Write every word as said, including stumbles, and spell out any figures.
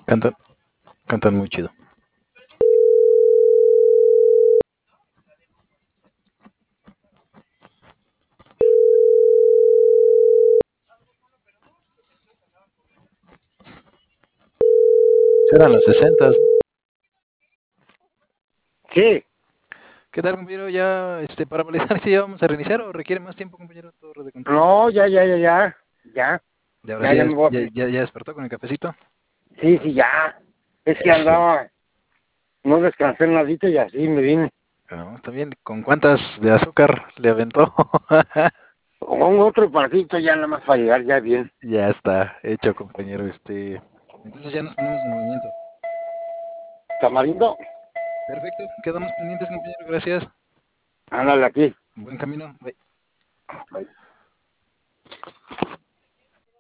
Cantan, cantan muy chido. Eran los sesentas, ¿no? Sí, ¿Qué tal, compañero? Ya, este, para validar si ya vamos a reiniciar o requiere más tiempo, compañero, torre de control. no, ya, ya, ya, ya, ya, Y ahora ya, sí, ya ya, me voy a... ya, pre- ya, ya despertó con el cafecito. Sí, sí, ya. Es que Eso. andaba, no descansé en nadita y así me vine. No, está bien. ¿Con cuántas de azúcar le aventó? Con otro partito ya nada más para llegar ya bien. Ya está hecho, compañero. Este, entonces ya nos ponemos en movimiento. Tamarindo, Perfecto. Quedamos pendientes, compañero. Gracias. ándale aquí. Buen camino. Bye. Bye.